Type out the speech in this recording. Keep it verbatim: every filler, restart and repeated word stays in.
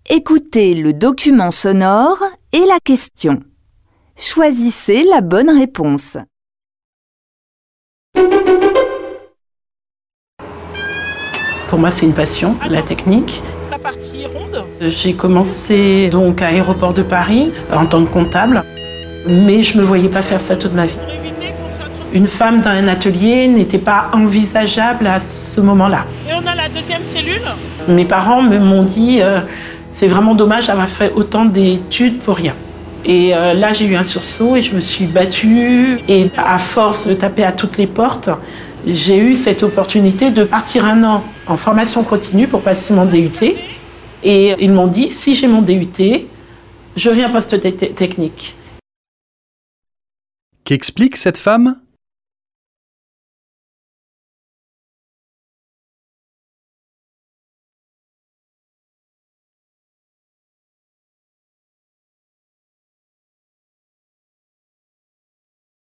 Écoutez le document sonore et la question. Choisissez la bonne réponse. Pour moi, c'est une passion, la technique. La partie ronde. J'ai commencé donc à Aéroport de Paris en tant que comptable, mais je ne me voyais pas faire ça toute ma vie. Une femme dans un atelier n'était pas envisageable à ce moment-là. Et on a la deuxième cellule. Mes parents me m'ont dit euh, c'est vraiment dommage d'avoir fait autant d'études pour rien. Et euh, là, j'ai eu un sursaut et je me suis battue. Et à force de taper à toutes les portes, j'ai eu cette opportunité de partir un an en formation continue pour passer mon D U T. Et ils m'ont dit, si j'ai mon D U T, je viens poste technique. Qu'explique cette femme ?